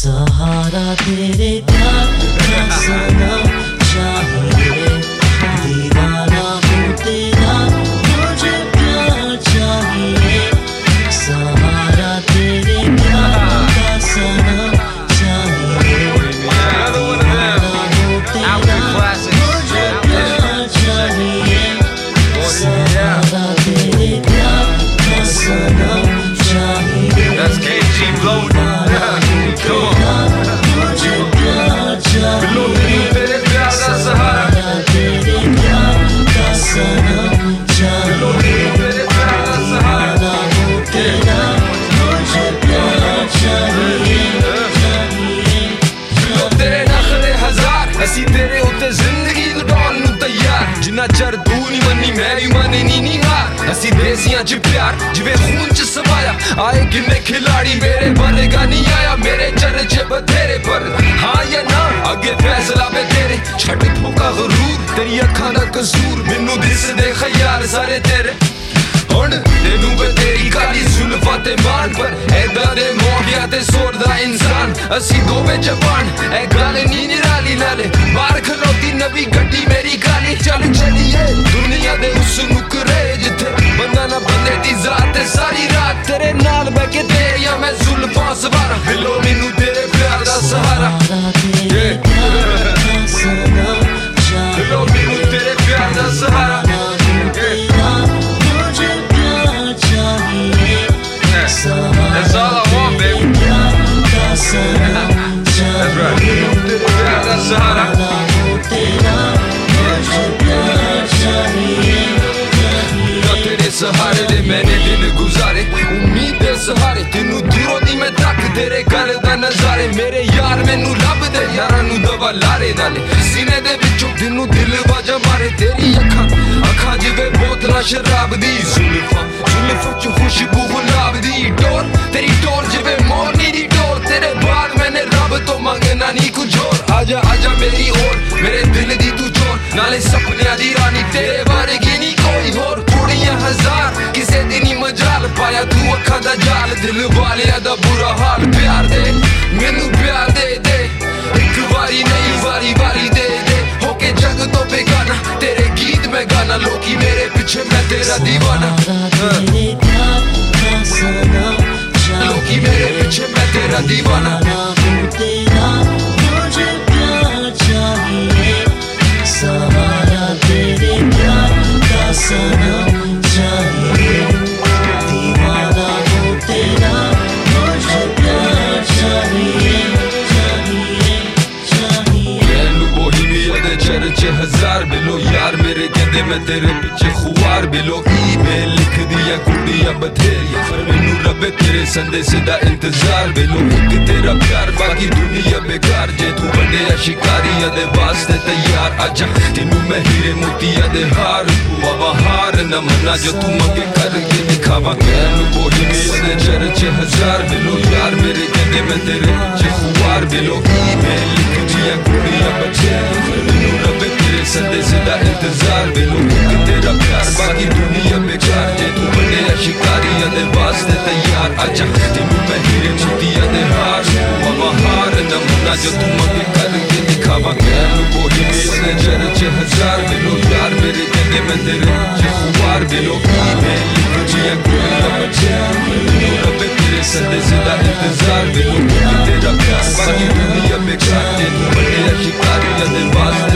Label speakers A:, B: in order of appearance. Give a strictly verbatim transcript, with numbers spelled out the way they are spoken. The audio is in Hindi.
A: सहारा तेरे प्यार का सनम चाहिए, दीवाना हूँ तेरा मुझे प्यार चाहिए, सहारा तेरे प्यार का सनम चाहिए, दीवाना हूँ तेरा मुझे प्यार चाहिए, सहारा तेरे प्यार का सनम चाहिए।
B: That's K G Blow. ਅਸੀਂ ਤੇਰੇ ਉੱਤੇ ਜ਼ਿੰਦਗੀ ਲੁਟਾਉਣ ਨੂੰ ਤਿਆਰ, ਜਿੰਨਾ ਚਿਰ ਤੂੰ ਨਹੀਂ ਮੰਨੀ ਮੈਂ ਵੀ ਮੰਨਣੀ ਨਹੀਂ ਹਾਰ। ਅਸੀਂ ਦੇਸੀਆਂ 'ਚ ਪਿਆਰ ਜਿਵੇਂ ਖੂਨ 'ਚ ਸਮਾਇਆ, ਆਏ ਕਿੰਨੇ ਖਿਲਾੜੀ ਮੇਰੇ ਬਣੇਗਾ ਨਹੀਂ ਆਇਆ, ਮੇਰੇ ਚਰਚੇ ਬਥੇਰੇ ਪਰ ਹਾਂ ਜਾਂ ਨਾ ਅੱਗੇ ਫੈਸਲਾ ਵੇ ਤੇਰੇ। ਛੱਡ ਠੋਕਾ ਗਰੂਰ ਤੇਰੀ ਅੱਖਾਂ ਦਾ ਕਸੂਰ, ਮੈਨੂੰ ਦਿਸਦੇ ਖਿਆਲ ਸਾਰੇ ਤੇਰੇ। ਹੁਣ ਤੈਨੂੰ ਵੇ ਤੇਰੀ ਕਾਲੀ ਜ਼ੁਲਫਾਂ ਤੇ ਮਾਨ ਪਰ ਐਦਾਂ ਦੇ ਮੋਹਿਆ ਤੇ ਸੋਰਦਾ ਇਨਸਾਨ, ਅਸੀਂ ਦੋਵੇਂ ਜਵਾਨ ਇਹ ਗੱਲ ਨਹੀਂ ਨਿਰਾਲੀ ਨਾਲੇ ਬਾਹਰ ਖਲੋਤੀ ਨਵੀਂ ਗੱਡੀ ਮੇਰੀ ਕਾਲੀ। ਚੱਲ ਚੱਲੀਏ ਦੁਨੀਆ ਦੇ ਉਸ ਨੁਕਰੇ ਜਿੱਥੇ ਬੰਦਾ ਨਾ ਬੰਦੇ ਦੀ ਜ਼ਾਤ ਤੇ ਸਾਰੀ ਰਾਤ ਤੇਰੇ ਨਾਲ ਬਹਿ ਕੇ ਤੇਰੀਆਂ ਮੈਂ ਜ਼ੁਲਫਾਂ ਸਵਾਰਾਂ, ਮਿਲੋ ਮੈਨੂੰ ਤੇਰੇ ਪਿਆਰ ਦਾ ਸਹਾਰਾ, ਮਿਲੋ ਮੈਨੂੰ ਤੇਰੇ ਪਿਆਰ ਦਾ ਸਹਾਰਾ। That's all I want, baby. That's right. That's Sahara. तेरे सहारे दे मैंने दिन गुजारे, उम्मीद दे सहारे तेनू दूरों दी मैं तक तेरे घर दा नजारे। मेरे यार मैनू लभदे यारां नू दवा लारे नाले सीने दे विचों तेनू दिल वाजा मारे। तेरी अखां अखां जिवें बोतलां शराब दी, जुल्फां जुल्फां च खुशबू गुलाब दी, डोर तेरी डोर जिवें मोरनी दी डोर। तेरे बाद मैंने रब तो मंगना नहीं कुछ होर, आजा आजा मेरी ओर मेरे दिल दी तू चोर, नाले सपनियां दी रानी तेरे वर्गी नहीं कोई होर। कुड़ियां हजार किसे दी नहीं मजाल पाया तू अखां दा जाल, दिल वालियां दा बुरा हाल। प्यार दे मैनू प्यार दे दे एक वारी नहीं वारी वारी दे दे, होके जग तो बेगाना तेरे गीत मैं गाना, लोकी मेरे पीछे मैं तेरा दीवाना, लोकी मेरे पीछे मैं तेरा दीवाना।
A: मुझे प्यार चाहिए, सहारा तेरे प्यार का सनम चाहिए, दीवाना हूँ तेरा मुझे प्यार चाहिए, चाहिए चाहिए।
B: मैनू बोहीमिया दे चर्चे हजार बिलो यार मेरे कहंदे मैं तेरे पीछे खुआर बिलो। ईमेल लिख दिया कुड़ियां बथेरियां पर मैनू रबे तेरे संदेशे दा इंतजार बिलो। एक तेरा प्यार बाकी दुनिया बेकार, जे तू बड़े शिकारियां दे वास्ते तैयार, आजा तेनू मैं हीरे मोतिया दे हार बाबा हार न मना जो तू मंगे करके दिखावा। मैनू बोहीमिया दे चर्चे हजार बिलो यार मेरे कहंदे मैं तेरे पीछे खुआर बिलो। ईमेल लिख दिया कुड़ियां बथेरियां पर मैनू रबे तेरे संदेशे दा इंतजार बिलो। एक तेरा प्यार बाकी दुनिया बेकार, जे तू बड़े शिकारियां दे वास्ते तैयार, आजा तेनू मैं हीरे मोतिया दे हार बाबा हार न मना जो तू मंगे करके दिखावा। मैनू बोहीमिया दे चर्चे हजार बिलो यार मेरे कहंदे मैं तेरे पीछे खुआर बिलो। ईमेल लिख दिया कुड़ियां बथेरियां पर मैनू रबे तेरे संदेशे दा इंतजार बिलो। एक तेरा प्यार बाकी दुनिया बेकार, जे तू बड़े शिकारियां दे वास्ते